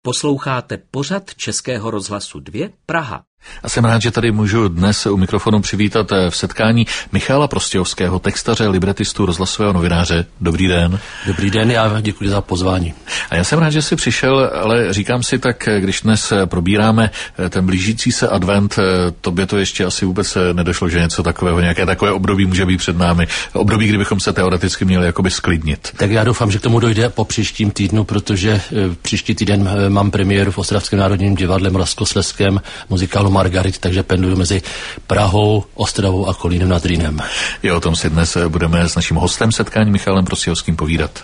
Posloucháte pořad Českého rozhlasu 2 Praha. A jsem rád, že tady můžu dnes u mikrofonu přivítat v setkání Michala Prostějovského, textaře, libretistu, rozhlasového novináře. Dobrý den. Dobrý den, já děkuji za pozvání. A já jsem rád, že jsi přišel, ale říkám si tak, když dnes probíráme ten blížící se advent, tobě to ještě asi vůbec nedošlo, že něco takového, nějaké takové období může být před námi. Období, kdybychom se teoreticky měli jakoby sklidnit. Tak já doufám, že k tomu dojde po příštím týdnu, protože příští týden mám premiéru v Ostravském národním divadle Moravskoslezském muzikálu Margarit, takže pendluju mezi Prahou, Ostravou a Kolínem nad Rýnem. I o tom si dnes budeme s naším hostem setkání Michalem Prostějovským povídat.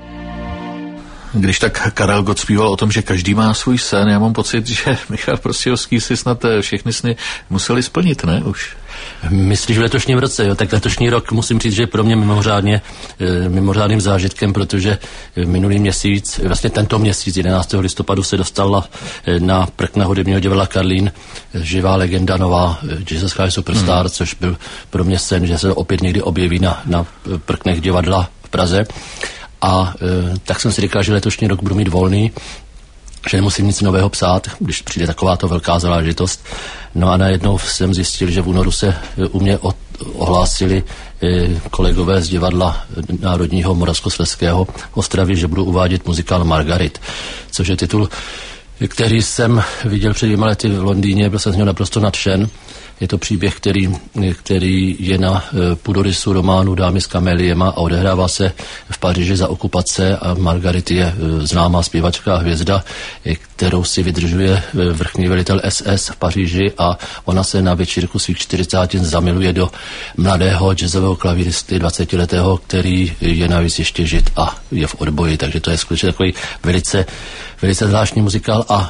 Když tak Karel Gott zpíval o tom, že každý má svůj sen, já mám pocit, že Michal Prostějovský si snad všechny sny museli splnit, ne už? Myslíš v letošním roce, jo? Tak letošní rok musím říct, že je pro mě mimořádným zážitkem, protože minulý měsíc, vlastně tento měsíc, 11. listopadu, se dostala na prkna hudebního divadla Karlín živá legenda, nová Jesus Christ Superstar, což byl pro mě sen, že se opět někdy objeví na prknech divadla v Praze. A tak jsem si říkal, že letošní rok budu mít volný, že nemusím nic nového psát, když přijde takováto velká záležitost. No a najednou jsem zjistil, že v únoru se u mě ohlásili kolegové z divadla Národního Moravskoslezského v Ostravě, že budu uvádět muzikál Margarit, což je titul, který jsem viděl před 2 lety v Londýně, byl jsem z něho naprosto nadšen. Je to příběh, který je na půdorysu románu Dámy s kameliema a odehrává se v Paříži za okupace a Margarit je známá zpěvačka a hvězda, kterou si vydržuje vrchní velitel SS v Paříži a ona se na večírku svých 40 zamiluje do mladého jazzového klavíristy 20letého, který je navíc ještě žid a je v odboji, takže to je skutečně takový velice zvláštní muzikál a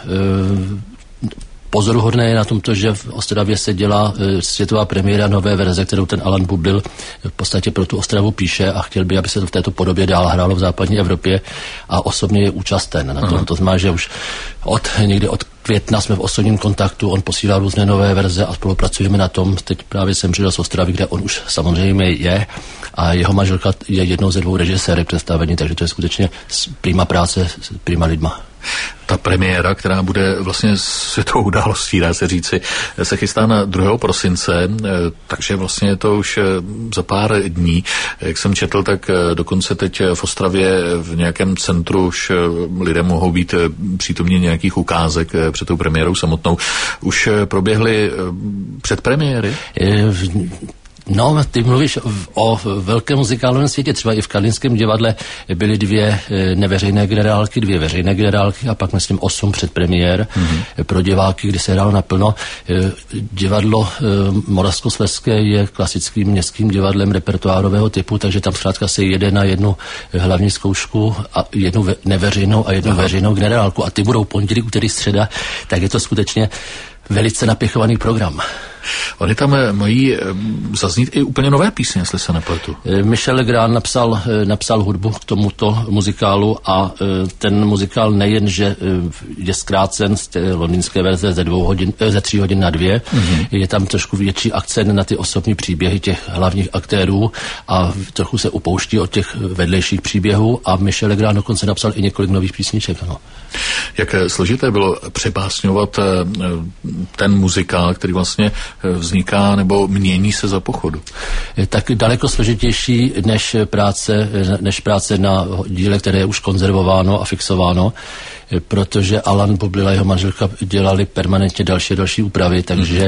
pozoruhodné je na tomto, že v Ostravě se dělá světová premiéra nové verze, kterou ten Alan Bublil v podstatě pro tu Ostravu píše a chtěl by, aby se to v této podobě dál hrálo v západní Evropě a osobně je účasten na tom. To znamená, že už někdy od května jsme v osobním kontaktu, on posílá různé nové verze a spolupracujeme na tom. Teď právě jsem přijel z Ostravy, kde on už samozřejmě je a jeho manželka je jednou ze 2 režisérek představení, takže to je skutečně prima práce s prima lidma. Ta premiéra, která bude vlastně světovou událostí, dá se říci, se chystá na 2. prosince, takže vlastně je to už za pár dní. Jak jsem četl, tak dokonce teď v Ostravě v nějakém centru už lidé mohou být přítomně nějakých ukázek před tou premiérou samotnou. Už proběhly předpremiéry? No, ty mluvíš o velkém muzikálním světě, třeba i v Karlínském divadle byly 2 neveřejné generálky, 2 veřejné generálky a pak myslím 8 předpremiér pro diváky, kdy se hrálo naplno. Divadlo Moravskoslezské je klasickým městským divadlem repertoárového typu, takže tam zkrátka se jede na jednu hlavní zkoušku a jednu neveřejnou a jednu veřejnou generálku a ty budou pondělí, úterý, středa, tak je to skutečně velice napěchovaný program. Oni tam mají zaznít i úplně nové písně, jestli se nepletu. Michel Legrand napsal hudbu k tomuto muzikálu a ten muzikál nejen, že je zkrácen z té londýnské verze ze 3 hodin na 2, je tam trošku větší akcent na ty osobní příběhy těch hlavních aktérů a trochu se upouští od těch vedlejších příběhů a Michel Legrand dokonce napsal i několik nových písniček. Ano. Jak složité bylo přebásňovat ten muzikál, který vlastně vzniká nebo mění se za pochodu? Tak daleko složitější než práce na díle, které je už konzervováno a fixováno, protože Alan Bublil a jeho manželka dělali permanentně další úpravy, takže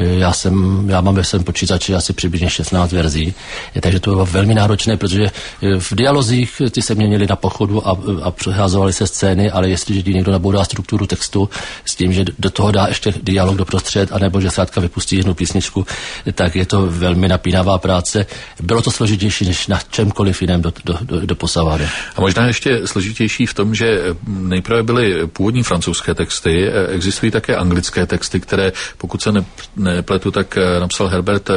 já mám ve svém počítači asi přibližně 16 verzí, takže to bylo velmi náročné, protože v dialozích ty se měnily na pochodu a přeházovaly se scény, ale jestliže ti někdo nabourá strukturu textu s tím, že do toho dá ještě dialog doprostřed, anebo že zkrátka vypustí jednu písničku, tak je to velmi napínavá práce. Bylo to složitější než na čemkoliv jiném do posavady. A možná ještě složitější v tom, že nejprve byly původní francouzské texty, existují také anglické texty, které, pokud se nepletu, tak napsal Herbert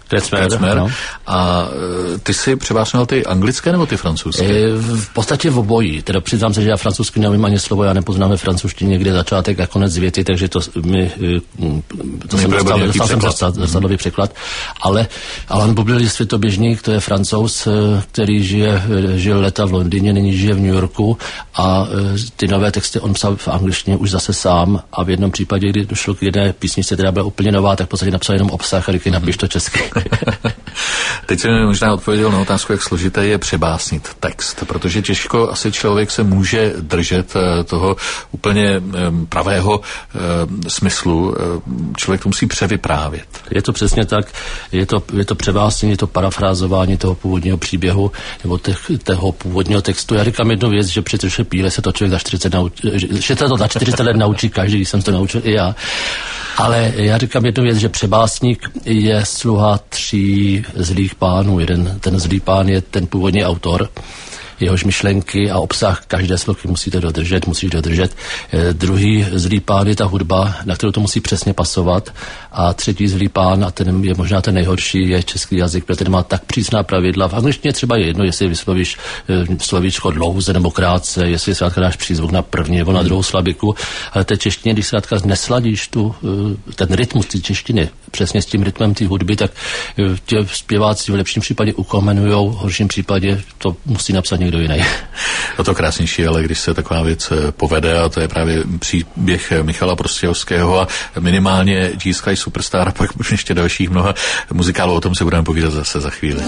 Kretzmer. No. A ty si převážel ty anglické nebo ty francouzské? V podstatě v obojí. Teda přiznám se, že já francouzsky nevím ani slovo, já nepoznám ve francouzštině někde začátek a konec věty, takže to jsem dostal zrcadlový překlad. Ale Alan Bublil je světoběžník, to je Francouz, který žil leta v Londýně, nyní žije v New Yorku a ty nové texty on psal v angličtině už zase sám a v jednom případě, kdy došlo k jedné písničce, která byla úplně nová, tak v podstatě napsal jenom obsah a říkaj, napiš to česky. Teď jsem mi možná odpověděl na otázku, jak složité je přebásnit text, protože těžko asi člověk se může držet toho úplně pravého smyslu. Člověk to musí převyprávět. Je to přesně tak. Je to přebásnění, je to parafrázování toho původního příběhu nebo toho původního textu. Já říkám jednu věc, že při troše píle se to člověk za 40 let naučí každý, když jsem to naučil i já. Ale já říkám jednu věc, že přebásník je sluha 3 zlých pánů. Ten zlý pán je ten původní autor, jehož myšlenky a obsah každé sloky musíš dodržet. Druhý zlý pán je ta hudba, na kterou to musí přesně pasovat. A třetí zlý pán, a ten je možná ten nejhorší, je český jazyk, protože ten má tak přísná pravidla. V angličtině třeba je jedno, jestli vyslovíš slovíčko dlouze nebo krátce, jestli zkrátka dáš přízvuk na první nebo na druhou slabiku. Ale té češtině, když zkrátka nesladíš ten rytmus té češtiny přesně s tím rytmem té hudby, tak tě zpěváci v lepším případě ukomenujou, v horším případě to musí napsat někdo jiný. No to krásnější, ale když se taková věc povede, a to je právě příběh Michala Prostějovského a minimálně Jesus Superstar a pak ještě dalších mnoha muzikálů, o tom se budeme povídat zase za chvíli.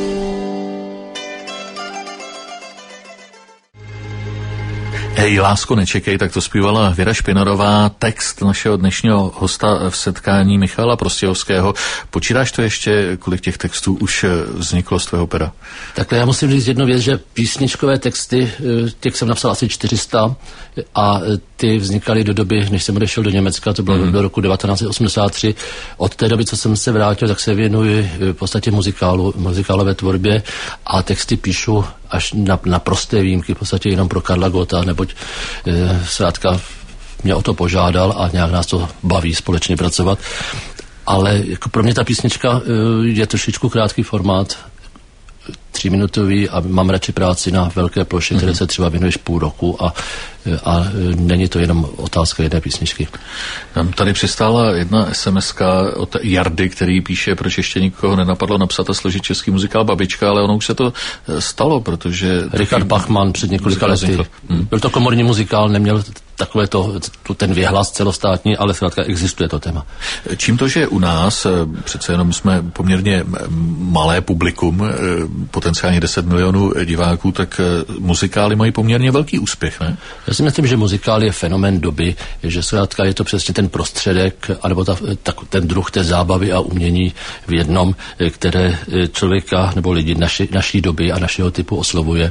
Hej, lásko, nečekej, tak to zpívala Věra Špinarová, text našeho dnešního hosta v setkání Michala Prostějovského. Počítáš to ještě, kolik těch textů už vzniklo z tvého pera? Takhle já musím říct jednu věc, že písničkové texty, těch jsem napsal asi 400 a ty vznikaly do doby, než jsem odešel do Německa, to bylo do roku 1983. Od té doby, co jsem se vrátil, tak se věnuji v podstatě muzikálové tvorbě a texty píšu až na prosté výjimky, v podstatě jenom pro Karla Gotta, neboť zkrátka mě o to požádal a nějak nás to baví společně pracovat. Ale jako pro mě ta písnička je trošičku krátký formát, 3minutový a mám radši práci na velké ploše, které se třeba věnuješ půl roku a není to jenom otázka jedné písničky. Nám tady přistála jedna SMS-ka od Jardy, který píše, proč ještě nikoho nenapadlo napsat a složit český muzikál Babička, ale ono už se to stalo, protože... Richard Bachman před několika lety. Byl to komorní muzikál, neměl takové ten věhlas celostátní, ale zkrátka existuje to téma. Čím to, že u nás, přece jenom jsme poměrně malé publikum, potenciálně 10 milionů diváků, tak muzikály mají poměrně velký úspěch, ne? Já si myslím, že muzikál je fenomén doby, že zkrátka je to přesně ten prostředek, anebo ten druh té zábavy a umění v jednom, které člověka nebo lidi naší doby a našeho typu oslovuje.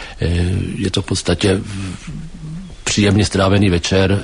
Je to v podstatě příjemně strávený večer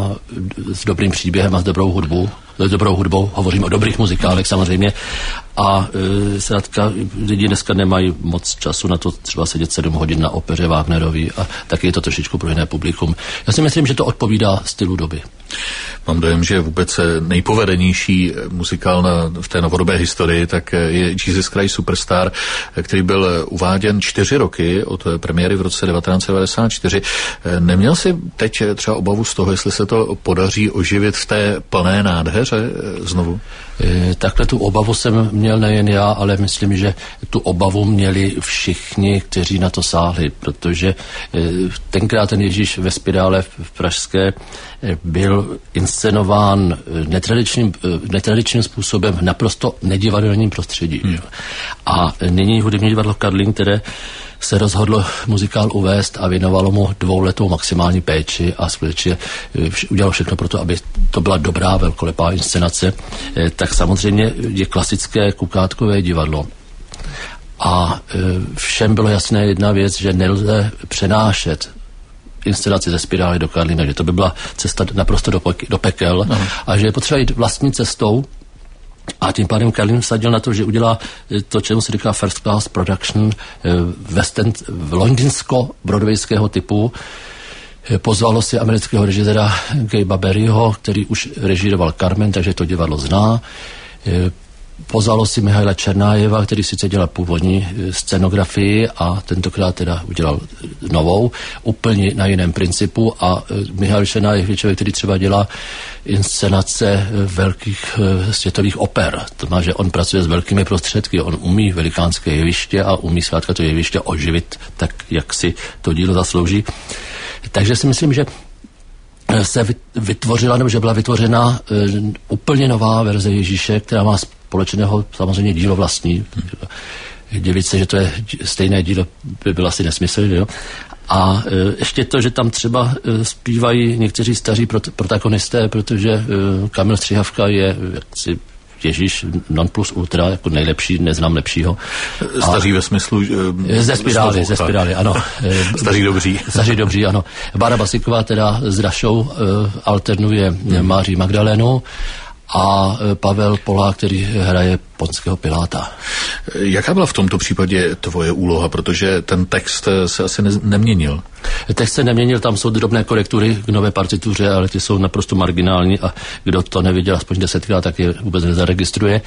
s dobrým příběhem a s dobrou hudbou, hovořím o dobrých muzikálech samozřejmě, a zkrátka lidi dneska nemají moc času na to třeba sedět 7 hodin na opeře Wagnerový a taky je to trošičku pro jiné publikum. Já si myslím, že to odpovídá stylu doby. Mám dojem, že vůbec nejpovedenější muzikál v té novodobé historii tak je Jesus Christ Superstar, který byl uváděn 4 roky od premiéry v roce 1994. Neměl jsi teď třeba obavu z toho, jestli se to podaří oživit v té plné nádheře znovu? Takhle tu obavu jsem měl nejen já, ale myslím, že tu obavu měli všichni, kteří na to sáhli, protože tenkrát ten Ježíš ve Spirále v Pražské byl inscenován netradičním způsobem v naprosto nedivadelním prostředí. A nyní hudební divadlo Karlín, které se rozhodlo muzikál uvést a věnovalo mu 2letou maximální péči a skutečně udělalo všechno pro to, aby to byla dobrá, velkolepá inscenace, tak samozřejmě je klasické kukátkové divadlo. A všem bylo jasné jedna věc, že nelze přenášet inscenaci ze Spirály do Karlína, že to by byla cesta naprosto do pekel a že je potřeba jít vlastní cestou. A tím pádem Karlín vsadil na to, že udělá to, čemu se říká first class production v londýnsko-broadwayského typu. Pozvalo si amerického režiséra Gabe'a Berryho, který už režíroval Carmen, takže to divadlo zná. Pozvalo si Michaila Černájeva, který sice dělal původní scenografii a tentokrát teda udělal novou, úplně na jiném principu a Michail Černájev je člověk, který třeba dělá inscenace velkých světových oper. To má, že on pracuje s velkými prostředky, on umí velikánské jeviště a umí zkrátka to jeviště oživit tak, jak si to dílo zaslouží. Takže si myslím, že se vytvořila, nebo že byla vytvořena úplně nová verze Ježíše, která má společného samozřejmě dílo vlastní. Divit se, že to je stejné dílo, by byl asi nesmysl, jo? A ještě to, že tam třeba zpívají někteří staří protagonisté, protože Kamil Střihavka je jaksi Ježíš non plus ultra, jako nejlepší, neznám lepšího. Staří ve smyslu... Ze spirály, ano. Staří dobří, ano. Bára Basiková teda s Rašou alternuje Máří Magdalénu a Pavel Polák, který hraje Ponského Piláta. Jaká byla v tomto případě tvoje úloha, protože ten text se asi neměnil? Text se neměnil, tam jsou drobné korektury k nové partituře, ale ty jsou naprosto marginální a kdo to neviděl aspoň 10krát, tak je vůbec nezaregistruje.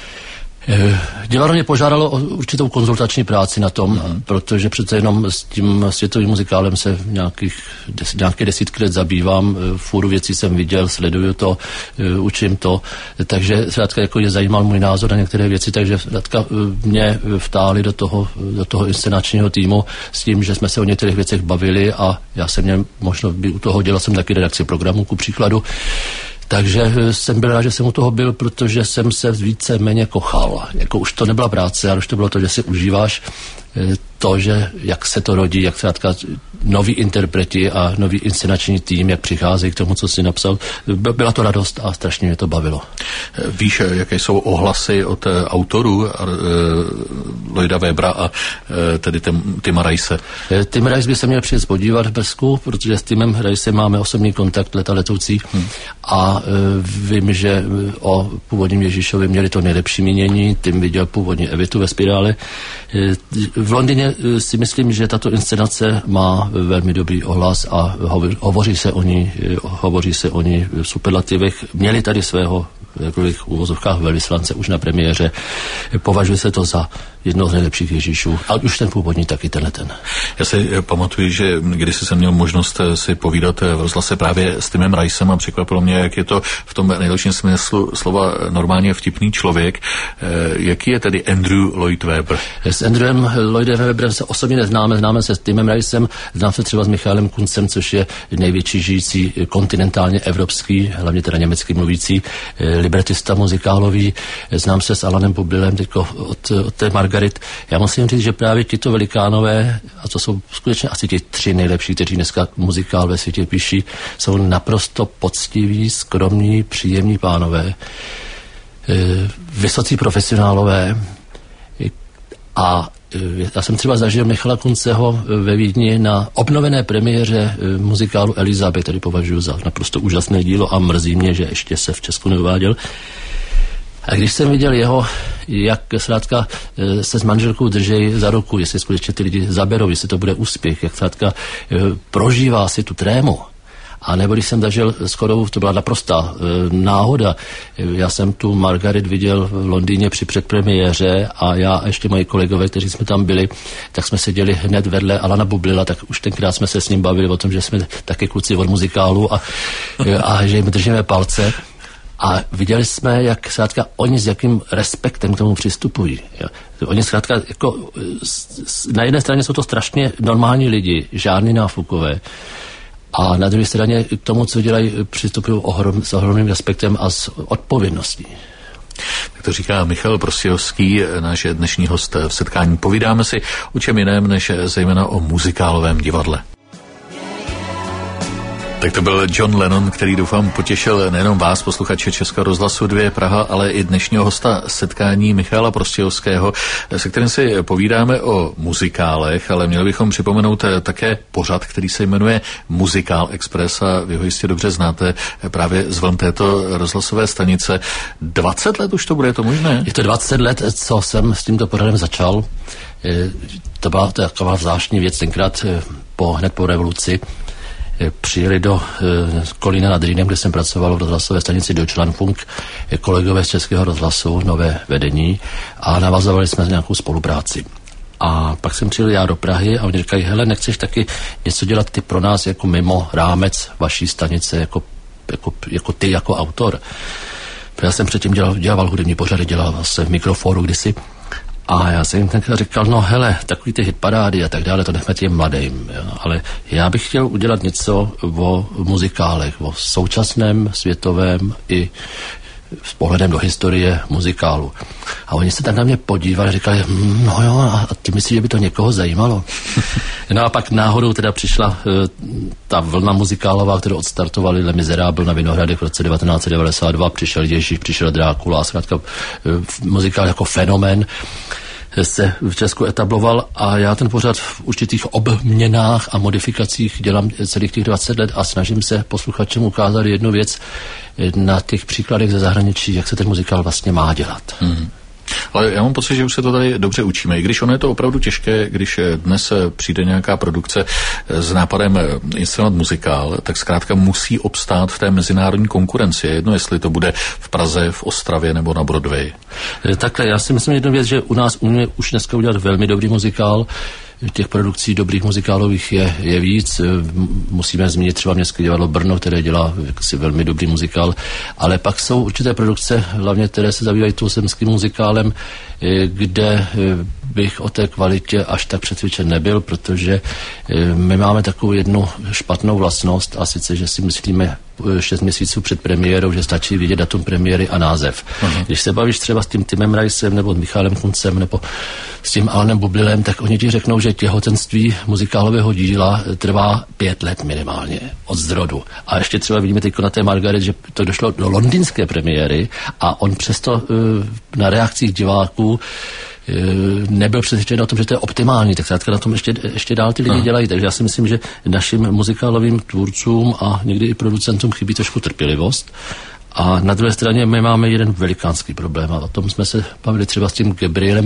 Divadlo mě požádalo o určitou konzultační práci na tom, protože přece jenom s tím světovým muzikálem se nějaké desítky let zabývám, fůru věcí jsem viděl, sleduju to, učím to, takže zkrátka jako je zajímal můj názor na některé věci, takže zkrátka mě vtáhli do toho inscenačního týmu s tím, že jsme se o některých věcech bavili a já jsem měl možnost být u toho, dělal jsem taky redakci programu ku příkladu. Takže jsem byl rád, že jsem u toho byl, protože jsem se více méně kochal. Jako už to nebyla práce, ale už to bylo to, že si užíváš to, že jak se to rodí, jak zkrátka noví interpreti a nový inscenační tým, jak přicházejí k tomu, co si napsal. Byla to radost a strašně mě to bavilo. Víš, jaké jsou ohlasy od autorů Lloyda Webera a tedy Tima Rice? Tim Rice by se měl přijet podívat v Brzku, protože s Timem Ricem máme osobní kontakt letoucí a vím, že o původním Ježíšovi měli to nejlepší mínění. Tim viděl původně Evitu ve Spirále. V Londýně si myslím, že tato inscenace má velmi dobrý ohlas a hovoří se o ní v superlativech. Měli tady svého v uvozovkách velvyslance už na premiéře. Považuje se to za jedno z nejlepších Ježíšů. A už ten původní, taky tenhle. Já si pamatuju, že když jsem měl možnost si povídat v rozhlase právě s Timem Ricem a překvapilo mě, jak je to v tom nejlepším smyslu slova normálně vtipný člověk. Jaký je tedy Andrew Lloyd Webber? S Andrewem Lloydem Webberem se osobně neznáme se s Timem Ricem, znám se třeba s Michailem Kuncem, což je největší žijící kontinentálně evropský, hlavně teda německy mluvící libretista muzikálový. Znám se s Alanem Bublilem od té Margaret. Já musím říct, že právě tito velikánové, a to jsou skutečně asi ti 3 nejlepší, kteří dneska muzikál ve světě píší, jsou naprosto poctiví, skromní, příjemní pánové, vysocí profesionálové a já jsem třeba zažil Michala Kunceho ve Vídni na obnovené premiéře muzikálu Elizabeth, který považuji za naprosto úžasné dílo a mrzí mě, že ještě se v Česku neuváděl. A když jsem viděl jeho, jak zkrátka se s manželkou držej za ruku, jestli skutečně ty lidi zaberou, jestli to bude úspěch, jak zkrátka prožívá si tu trému. A nebo když jsem zažil shodou, to byla naprostá náhoda. Já jsem tu Margaret viděl v Londýně při předpremiéře a já a ještě moji kolegové, kteří jsme tam byli, tak jsme seděli hned vedle Alana Bublila, tak už tenkrát jsme se s ním bavili o tom, že jsme taky kluci od muzikálu a že jim držíme palce. A viděli jsme, jak zkrátka oni s jakým respektem k tomu přistupují. Jo. Oni zkrátka, jako, na jedné straně jsou to strašně normální lidi, žádný náfukové, a na druhé straně k tomu, co dělají, přistupují s ohromným respektem a s odpovědností. Tak to říká Michal Prostějovský, náš dnešní host v setkání. Povídáme si o čem jiném, než zejména o muzikálovém divadle. Tak to byl John Lennon, který doufám potěšil nejenom vás, posluchače Českého rozhlasu 2 Praha, ale i dnešního hosta setkání Michala Prostějovského, se kterým si povídáme o muzikálech, ale měli bychom připomenout také pořad, který se jmenuje Muzikál Express a vy ho jistě dobře znáte právě z vln této rozhlasové stanice. 20 let už to bude, je to možné? Je to 20 let, co jsem s tímto pořadem začal. To byla taková zvláštní věc tenkrát hned po revoluci. přijeli do Kolína nad Rýnem, kde jsem pracoval v rozhlasové stanici Deutschlandfunk, kolegové z Českého rozhlasu, nové vedení, a navazovali jsme nějakou spolupráci. A pak jsem přijel já do Prahy a oni říkají, hele, nechceš taky něco dělat ty pro nás jako mimo rámec vaší stanice, jako ty jako autor. Já jsem předtím dělal hudební pořady, dělal se v Mikrofonu kdysi. A já jsem jim tenkrát říkal, no hele, takový ty hitparády a tak dále, to nechme těm mladým. Jo. Ale já bych chtěl udělat něco o muzikálech, o současném, světovém i s pohledem do historie muzikálu. A oni se tak na mě podívali a říkali, no jo, a ty myslíš, že by to někoho zajímalo? No a pak náhodou teda přišla ta vlna muzikálová, kterou odstartovali Les Misérables na Vinohradech v roce 1992, přišel Ježíš, přišel Drákula a zkrátka muzikál jako fenomén se v Česku etabloval a já ten pořad v určitých obměnách a modifikacích dělám celých těch 20 let a snažím se posluchačům ukázat jednu věc na těch příkladech ze zahraničí, jak se ten muzikál vlastně má dělat. Ale já mám pocit, že už se to tady dobře učíme. I když ono je to opravdu těžké, když dnes přijde nějaká produkce s nápadem inscenovat muzikál, tak zkrátka musí obstát v té mezinárodní konkurenci. Jedno, jestli to bude v Praze, v Ostravě nebo na Broadway. Takhle, já si myslím jednu věc, že u nás umíme už dneska udělat velmi dobrý muzikál. Těch produkcí dobrých muzikálových je víc. Musíme zmínit třeba Městské divadlo Brno, které dělá si velmi dobrý muzikál, ale pak jsou určité produkce, hlavně které se zabývají tuzemským muzikálem, kde bych o té kvalitě až tak přesvědčen nebyl, protože my máme takovou jednu špatnou vlastnost, a sice, že si myslíme 6 měsíců před premiérou, že stačí vidět datum premiéry a název. Když se bavíš třeba s tím Timem Rajsem nebo Michalem Kuncem nebo s tím Alanem Bublilem, tak oni ti řeknou, že těhotenství muzikálového díla trvá 5 let minimálně od zrodu. A ještě třeba vidíme teď na té Margaret, že to došlo do londýnské premiéry a on přesto na reakcích diváků nebyl přesvědčen o tom, že to je optimální, tak zkrátka na tom ještě dál ty lidi dělají. Takže já si myslím, že našim muzikálovým tvůrcům a někdy i producentům chybí trošku trpělivost. A na druhé straně my máme jeden velikánský problém a o tom jsme se bavili třeba s tím Gabrielem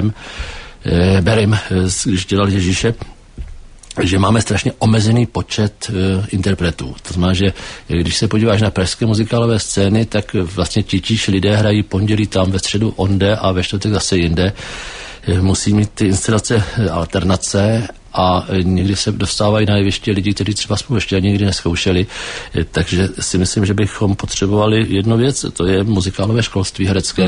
Berem, když dělal Ježíše, že máme strašně omezený počet interpretů. To znamená, že když se podíváš na pražské muzikálové scény, tak vlastně titíž lidé hrají pondělí tam, ve středu onde a ve čtvrtek zase jinde. Musí mít ty inscenace alternace a někdy se dostávají na jeviště lidi, kteří třeba spolu ještě ani nikdy nezkoušeli. Takže si myslím, že bychom potřebovali jednu věc, to je muzikálové školství herecké.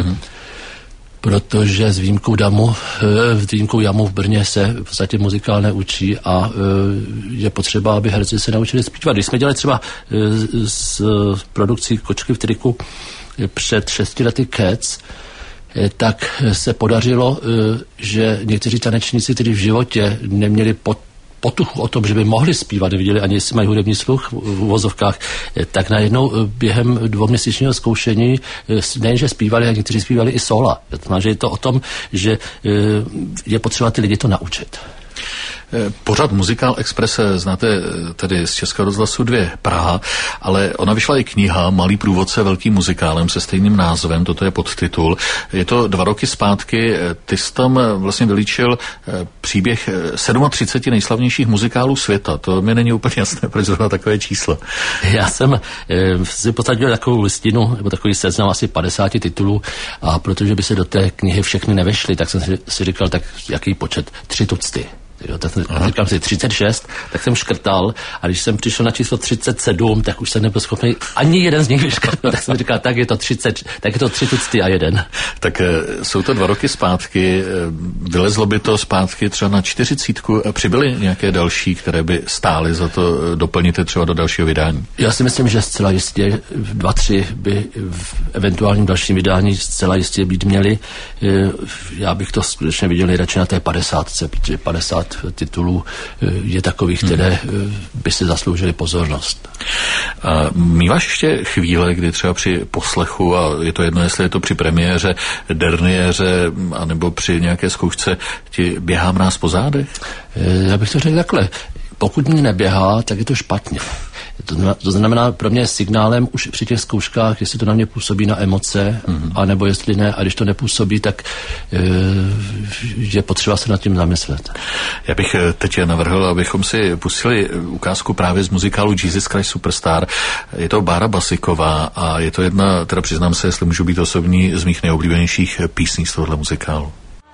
Protože s výjimkou Jamu v Brně se v podstatě muzikál neučí a je potřeba, aby herci se naučili zpívat. Když jsme dělali třeba s produkcí Kočky v triku před 6 lety Cats, tak se podařilo, že někteří tanečníci, kteří v životě neměli potuchu o tom, že by mohli zpívat, neviděli ani jestli mají hudební sluch v uvozovkách, tak najednou během 2měsíčního zkoušení nejenže zpívali, a někteří zpívali i sola. To znamená, že je to o tom, že je potřeba ty lidi to naučit. Pořad Muzikál Express znáte tedy z Českého rozhlasu 2 Praha, ale ona vyšla i kniha Malý průvodce velkým muzikálem se stejným názvem, toto je podtitul. Je to 2 roky zpátky, ty jsi tam vlastně vylíčil příběh 37 nejslavnějších muzikálů světa. To mi není úplně jasné, proč zrovna takové číslo. Já jsem si posadil takovou listinu, nebo takový seznam asi 50 titulů a protože by se do té knihy všechny nevešly, tak jsem si říkal, tak jaký počet? 3 tucty. Jo, tak říkám si 36, tak jsem škrtal a když jsem přišel na číslo 37, tak už jsem nebyl schopný ani jeden z nich vyškrtnout, tak jsem říkal, tak je to 3 tucty a 1. Tak jsou to 2 roky zpátky, vylezlo by to zpátky třeba na 40, přibyly nějaké další, které by stály za to doplnit třeba do dalšího vydání? Já si myslím, že zcela jistě 2, 3 by v eventuálním dalším vydání zcela jistě být měly. Já bych to skutečně viděl nejradši na té 50, protože 50 titulů je takových, které by si zasloužily pozornost. Míváš ještě chvíle, kdy třeba při poslechu, a je to jedno, jestli je to při premiéře, derniéře, anebo při nějaké zkoušce, ti běhá mráz po zádech? Já bych to řekl takhle. Pokud mě neběhá, tak je to špatně. To znamená pro mě signálem už při těch zkouškách, jestli to na mě působí na emoce, anebo jestli ne, a když to nepůsobí, tak je potřeba se nad tím zamyslet. Já bych teď navrhl, abychom si pustili ukázku právě z muzikálu Jesus Christ Superstar. Je to Bára Basiková a je to jedna, teda přiznám se, jestli můžu být osobní, z mých nejoblíbenějších písní z tohohle muzikálu.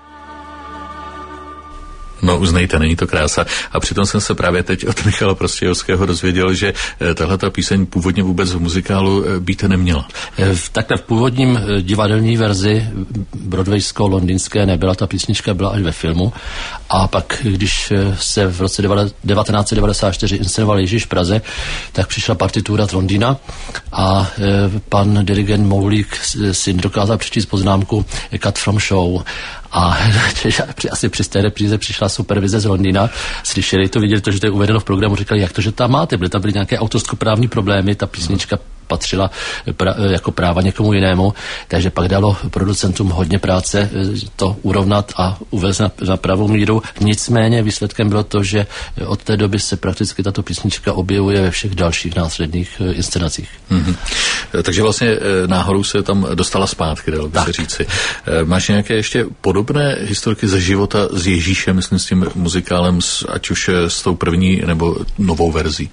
No, uznejte, není to krása. A přitom jsem se právě teď od Michala Prostějovského dozvěděl, že tahleta píseň původně vůbec v muzikálu být neměla. Takhle v původním divadelní verzi broadwaysko-londýnské nebyla, ta písnička byla až ve filmu. A pak, když se v roce 1994 inscenoval Ježíš v Praze, tak přišla partitura z Londýna a pan dirigent Moulík si dokázal přečíst poznámku Cut from show. A asi při té repríze přišla supervize z Londýna, slyšeli to, viděli to, že to je uvedeno v programu, říkali, jak to, že tam máte, tam byly nějaké autorskoprávní problémy, ta písnička patřila jako práva někomu jinému, takže pak dalo producentům hodně práce to urovnat a uvést na pravou míru. Nicméně výsledkem bylo to, že od té doby se prakticky tato písnička objevuje ve všech dalších následných inscenacích. Takže vlastně náhodou se tam dostala zpátky, dalo by se říci. Máš nějaké ještě podobné historky ze života s Ježíšem, myslím s tím muzikálem, ať už s tou první nebo novou verzí?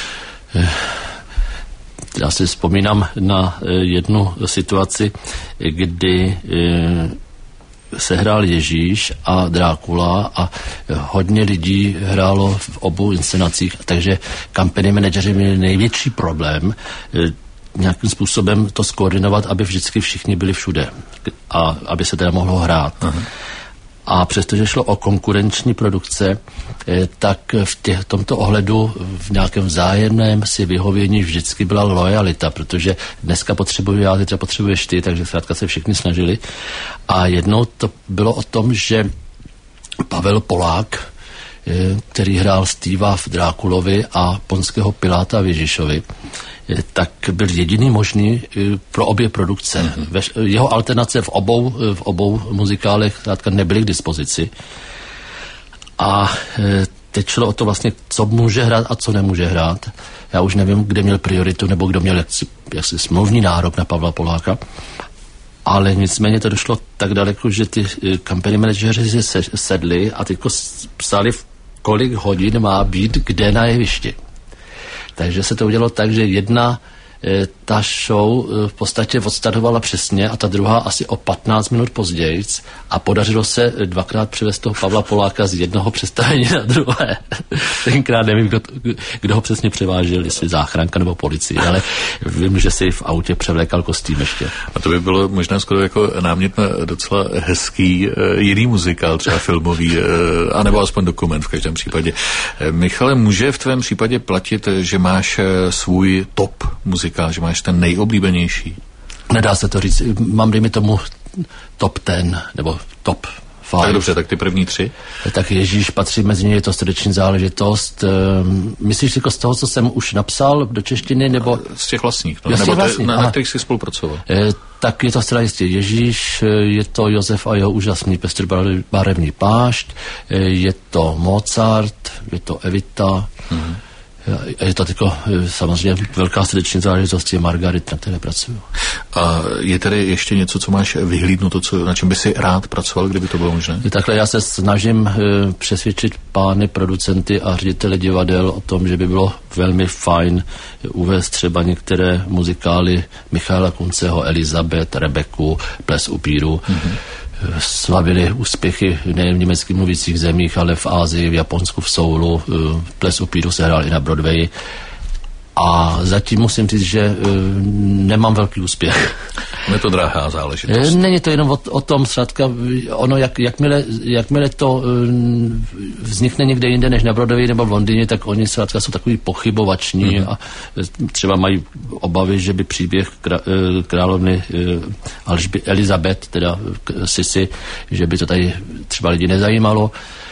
Já si vzpomínám na jednu situaci, kdy se hrál Ježíš a Drákula a hodně lidí hrálo v obou inscenacích, takže company manažeři měli největší problém nějakým způsobem to skoordinovat, aby vždycky všichni byli všude a aby se teda mohlo hrát. Aha. A přestože šlo o konkurenční produkce, tak v tomto ohledu v nějakém vzájemném si vyhovění vždycky byla lojalita, protože dneska potřebuji já, zítra potřebuješ ty, takže zkrátka se všichni snažili. A jednou to bylo o tom, že Pavel Polák, který hrál Steva v Drákulovi a ponského Piláta v Ježíšovi, tak byl jediný možný pro obě produkce. Jeho alternace v obou muzikálech nebyly k dispozici. A teď šlo o to vlastně, co může hrát a co nemůže hrát. Já už nevím, kde měl prioritu, nebo kdo měl jaksi smluvní nárok na Pavla Poláka. Ale nicméně to došlo tak daleko, že ty company manažeři si sedli a teďko psali, kolik hodin má být kde na jevišti. Takže se to udělalo tak, že jedna ta show v podstatě odstartovala přesně a ta druhá asi o 15 minut později a podařilo se dvakrát přivést toho Pavla Poláka z jednoho představení na druhé. Tenkrát nevím, kdo ho přesně převážel, jestli záchranka nebo policie, ale vím, že si v autě převlékal kostým ještě. A to by bylo možná skoro jako námět na docela hezký jiný muzikál, třeba filmový, anebo aspoň dokument v každém případě. Michale, může v tvém případě platit, že máš svůj top muzikál, že máš ten nejoblíbenější? Nedá se to říct. Mám, dejme tomu, top 10, nebo top 5. Tak dobře, tak ty první 3? Tak Ježíš patří mezi ně, je to srdeční záležitost. Myslíš si z toho, co jsem už napsal do češtiny, nebo... Z těch vlastních, no? Nebo vlastních, na kterých jsi spolupracoval? Tak je to zcela jistě Ježíš, je to Josef a jeho úžasný pestrobarevný plášť, je to Mozart, je to Evita, je to tako, samozřejmě velká srdeční záležitost je Margarit, na které pracuju. A je tedy ještě něco, co máš vyhlídnuto, na čem by si rád pracoval, kdyby to bylo možné? Takhle já se snažím přesvědčit pány producenty a ředitele divadel o tom, že by bylo velmi fajn uvést třeba některé muzikály Michaela Kunceho, Elizabeth, Rebeku, Ples upíru. Slavili úspěchy nejen v německy mluvících zemích, ale v Ázii, v Japonsku, v Soulu. Ples upíru se hrál i na Broadwayi. A zatím musím říct, že nemám velký úspěch. Je to drahá záležitost. Není to jenom o tom, zkrátka, ono, jakmile to vznikne někde jinde než na Broadwayi nebo v Londýně, tak oni zkrátka jsou takový pochybovační a třeba mají obavy, že by příběh královny Elizabeth, teda Sisi, že by to tady třeba lidi nezajímalo.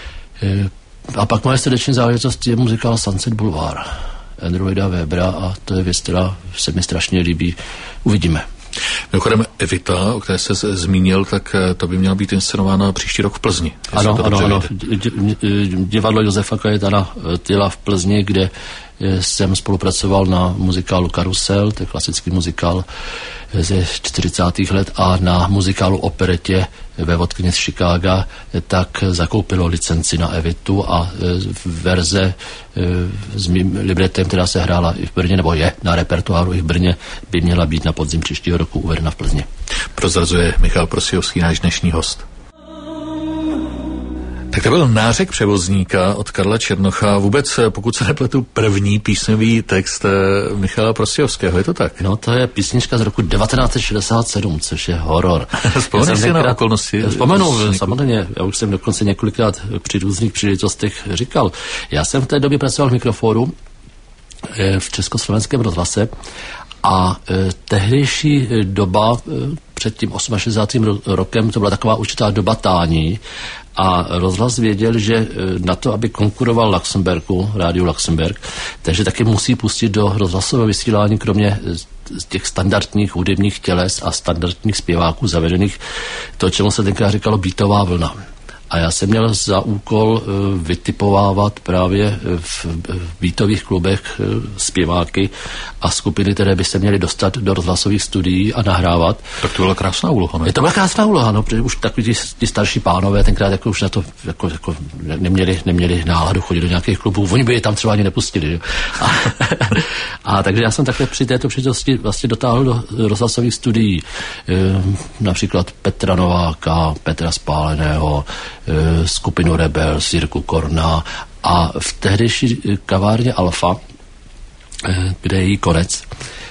A pak moje srdeční záležitost je muzikál Sunset Boulevard Andrew Lloyda Webbera a to je věc, která se mi strašně líbí. Uvidíme. Mimochodem Evita, o které se zmínil, tak to by měla být inscenována příští rok v Plzni. Ano. Divadlo Josefa Kajetana Tyla v Plzni, kde jsem spolupracoval na muzikálu Karusel, to je klasický muzikál ze 40. let, a na muzikálu Operetě ve Vodkyni z Chicaga, tak zakoupilo licenci na Evitu a verze s mým libretem, která se hrála i v Brně, nebo je na repertoáru i v Brně, by měla být na podzim příštího roku uvedena v Plzni. Prozrazuje Michal Prostějovský, náš dnešní host. Tak to byl Nářek převozníka od Karla Černocha. Vůbec, pokud se nepletu, první písňový text Michala Prostějovského, je to tak? No, to je písnička z roku 1967, což je horor. Vzpomeneš si na okolnosti? Vzpomenu, samozřejmě. Já už jsem dokonce několikrát při různých příležitostech říkal. Já jsem v té době pracoval v Mikrofonu v Československém rozhlase a tehdejší doba před tím 68. rokem, to byla taková určitá doba tání, a rozhlas věděl, že na to, aby konkuroval Luxemburgu, rádiu Luxemburg, takže taky musí pustit do rozhlasového vysílání kromě těch standardních hudebních těles a standardních zpěváků zavedených to, čemu se tenkrát říkalo beatová vlna. A já jsem měl za úkol vytipovávat právě v beatových klubech zpěváky a skupiny, které by se měly dostat do rozhlasových studií a nahrávat. Tak to byla krásná úloha, ne? To byla krásná úloha, no, protože už takový ti starší pánové tenkrát jako už na to jako neměli náladu chodit do nějakých klubů. Oni by je tam třeba ani nepustili. A takže já jsem takhle při této příležitosti vlastně dotáhl do rozhlasových studií například Petra Nováka, Petra Spáleného, skupinu Rebels, Jirku Korna, a v tehdejší kavárně Alfa, kde je jí konec,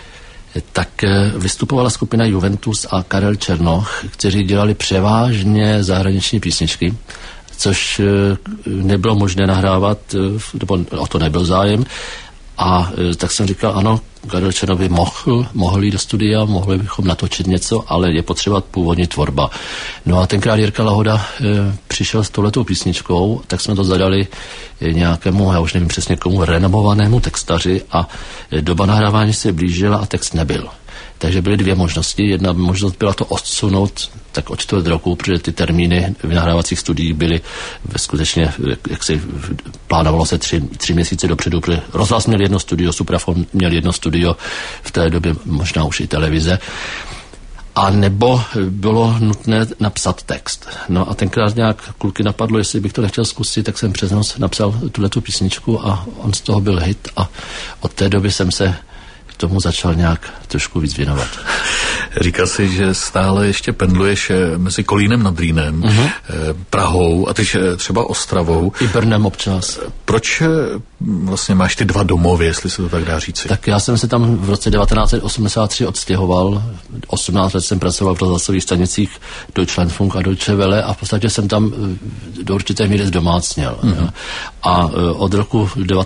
tak vystupovala skupina Juventus a Karel Černoch, kteří dělali převážně zahraniční písničky, což nebylo možné nahrávat, nebo o to nebyl zájem. A tak jsem říkal, ano, Karel Černoch by mohl jít do studia, mohli bychom natočit něco, ale je potřeba původní tvorba. No a tenkrát Jirka Lahoda přišel s touhletou písničkou, tak jsme to zadali nějakému, já už nevím přesně komu, renomovanému textaři, a doba nahrávání se blížila a text nebyl. Takže byly dvě možnosti. Jedna možnost byla to odsunout tak o 4 roku, protože ty termíny v nahrávacích studiích byly skutečně, jak se plánovalo se 3 měsíce dopředu, protože rozhlas měl jedno studio, Suprafon měl jedno studio, v té době možná už i televize. A nebo bylo nutné napsat text. No a tenkrát nějak kluky napadlo, jestli bych to nechtěl zkusit, tak jsem přes noc napsal tuhletu písničku a on z toho byl hit a od té doby jsem se tomu začal nějak trošku víc věnovat. Říkal jsi, že stále ještě pendluješ mezi Kolínem nad Rýnem, Prahou a teď třeba Ostravou. I Brnem občas. Proč vlastně máš ty dva domovy, jestli se to tak dá říci? Tak já jsem se tam v roce 1983 odstěhoval. 18 let jsem pracoval v rozhlasových stanicích Deutschlandfunk a Deutsche Welle a v podstatě jsem tam do určité míry zdomácněl. A od roku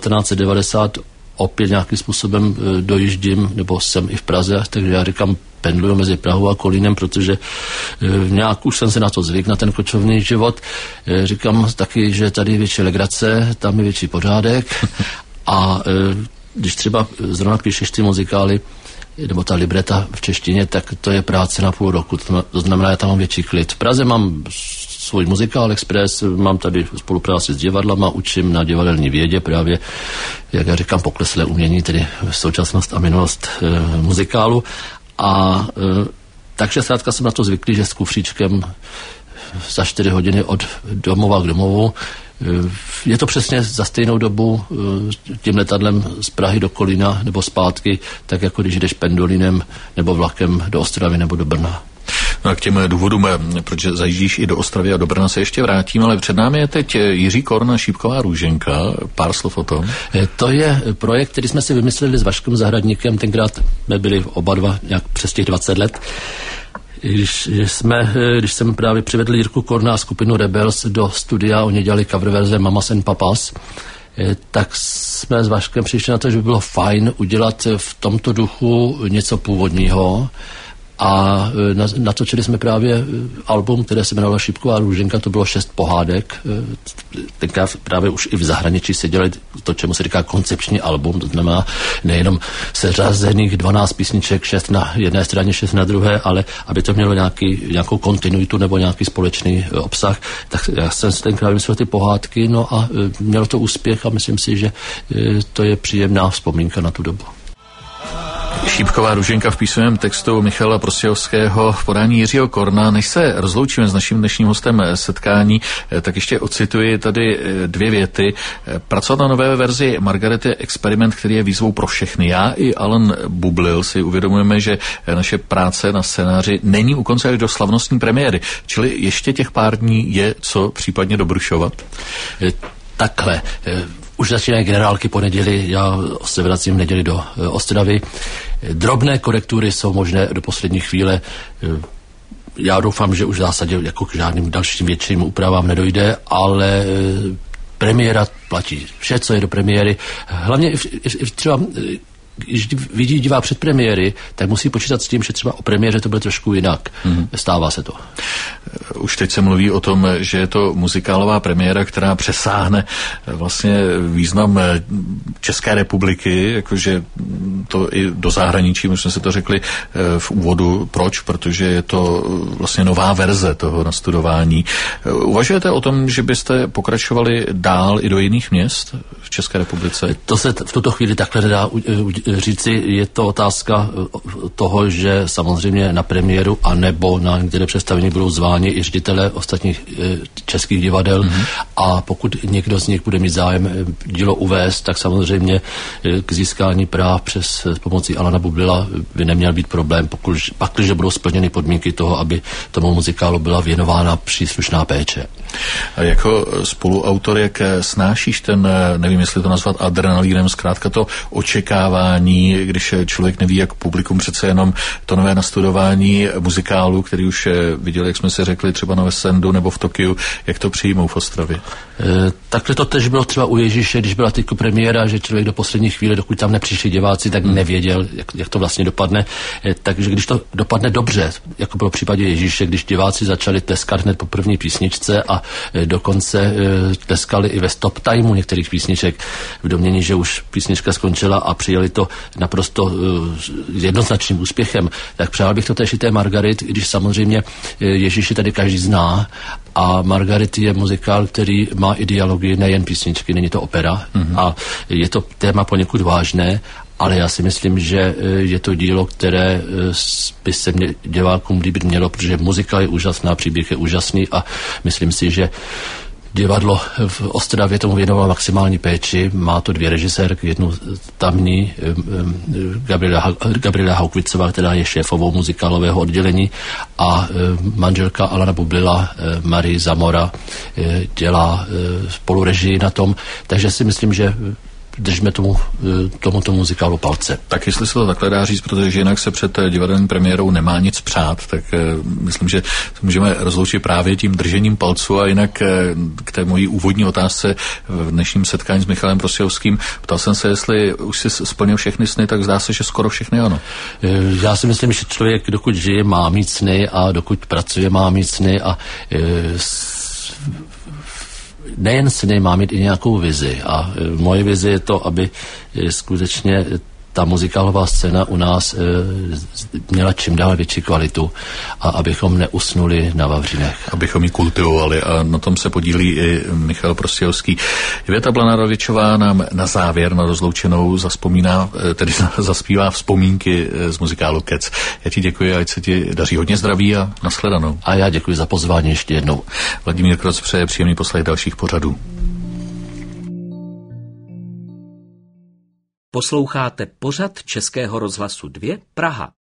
1990 opět nějakým způsobem dojíždím, nebo jsem i v Praze, takže já říkám, pendluju mezi Prahou a Kolínem, protože nějak už jsem se na to zvyk, na ten kočovný život. Říkám taky, že tady je větší legrace, tam je větší pořádek a když třeba zrovna píšeš ty muzikály, nebo ta libreta v češtině, tak to je práce na půl roku. To znamená, já tam mám větší klid. V Praze mám svůj muzikál Express, mám tady spolupráci s divadlama, učím na divadelní vědě právě, jak já říkám, pokleslé umění, tedy současnost a minulost muzikálu. A takže zkrátka jsem na to zvyklý, že s kufříčkem za 4 hodiny od domova k domovu. Je to přesně za stejnou dobu tím letadlem z Prahy do Kolína nebo zpátky, tak jako když jdeš pendolinem nebo vlakem do Ostravy nebo do Brna. No a k těm důvodům, protože zajíždíš i do Ostravy a do Brna, se ještě vrátím, ale před námi je teď Jiří Korn, Šípková růženka. Pár slov o tom. To je projekt, který jsme si vymysleli s Vaškem Zahradníkem, tenkrát jsme byli oba dva nějak přes těch 20 let. Když jsem právě přivedl Jirku Korna a skupinu Rebels do studia, oni dělali cover verze Mamas and Papas, tak jsme s Vaškem přišli na to, že by bylo fajn udělat v tomto duchu něco původního A natočili jsme právě album, které se jmenovalo Šípková růženka, to bylo 6 pohádek. Tenkrát právě už i v zahraničí se dělali to, čemu se říká koncepční album, to znamená nejenom seřazených 12 písniček, 6 na jedné straně, 6 na druhé, ale aby to mělo nějakou kontinuitu nebo nějaký společný obsah. Tak já jsem si tenkrát vymyslel ty pohádky, no a mělo to úspěch a myslím si, že to je příjemná vzpomínka na tu dobu. Šípková růženka v písemném textu Michala Prostějovského v podání Jiřího Korna. Než se rozloučíme s naším dnešním hostem setkání, tak ještě ocituji tady 2 věty. Pracovat na nové verzi Margarety je experiment, který je výzvou pro všechny. Já i Alan Bublil si uvědomujeme, že naše práce na scénáři není u konce až do slavnostní premiéry. Čili ještě těch pár dní je co případně dobrušovat? Takhle. Už začínají generálky po neděli, já se vracím v neděli do Ostravy. Drobné korektury jsou možné do poslední chvíle. Já doufám, že už v zásadě jako k žádným dalším větším úpravám nedojde, ale premiéra platí. Vše, co je do premiéry. Hlavně i třeba když vidí divák před premiéry, tak musí počítat s tím, že třeba o premiéře to bude trošku jinak. Stává se to. Už teď se mluví o tom, že je to muzikálová premiéra, která přesáhne vlastně význam České republiky, jakože to i do zahraničí, my jsme si to řekli v úvodu. Proč? Protože je to vlastně nová verze toho nastudování. Uvažujete o tom, že byste pokračovali dál i do jiných měst v České republice? To se v tuto chvíli takhle nedá říci, je to otázka toho, že samozřejmě na premiéru anebo na některé představení budou zváni i ředitelé ostatních českých divadel a pokud někdo z nich bude mít zájem dílo uvést, tak samozřejmě k získání práv přes pomocí Alana Bublila by neměl být problém, pakliže budou splněny podmínky toho, aby tomu muzikálu byla věnována příslušná péče. A jako spoluautor, jak snášíš ten, nevím, jestli to nazvat adrenalínem, zkrátka to očekávání, když člověk neví, jak publikum přece jenom to nové nastudování muzikálu, který už viděl, jak jsme si řekli, třeba na West Endu nebo v Tokiu, jak to přijmou v Ostravě? Takhle to tež bylo třeba u Ježíše, když byla teď premiéra, že člověk do poslední chvíle, dokud tam nepřišli diváci, tak nevěděl, jak to vlastně dopadne. Takže když to dopadne dobře, jako bylo v případě Ježíše, když diváci začali tleskat hned po první písničce a dokonce tleskali i ve stop timeu některých písniček v domnění, že už písnička skončila a přijali to naprosto jednoznačným úspěchem, tak přál bych to též i té Margaret, když samozřejmě Ježíše tady každý zná a Margaret je muzikál, který má i dialogy, nejen písničky, není to opera a je to téma poněkud vážné, ale já si myslím, že je to dílo, které by se divákům líbit mělo, protože muzika je úžasná, příběh je úžasný a myslím si, že divadlo v Ostravě tomu věnovalo maximální péči. Má to 2 režisérky, jednu tamní, Gabriela Haukvicová, která je šéfovou muzikálového oddělení a manželka Alana Bublila, Marie Zamora, dělá spolurežii na tom. Takže si myslím, že držíme tomuto muzikálu palce. Tak jestli se to takhle dá říct, protože jinak se před divadelní premiérou nemá nic přát, tak myslím, že můžeme rozloučit právě tím držením palců a jinak k té mojí úvodní otázce v dnešním setkání s Michalem Prostějovským. Ptal jsem se, jestli už si splnil všechny sny, tak zdá se, že skoro všechny ano. Já si myslím, že člověk, dokud žije, má mít sny a dokud pracuje, má mít sny a nejen sny, má mít i nějakou vizi a moje vize je to, aby skutečně ta muzikálová scéna u nás měla čím dál větší kvalitu a abychom neusnuli na vavřinech. Abychom ji kultivovali a na tom se podílí i Michal Prostějovský. Iveta Blanárovičová nám na závěr, na rozloučenou zaspívá vzpomínky z muzikálu Kec. Já ti děkuji, ať se ti daří hodně zdraví a nashledanou. A já děkuji za pozvání ještě jednou. Vladimír Kroc přeje příjemný poslech dalších pořadů. Posloucháte pořad Českého rozhlasu 2 Praha.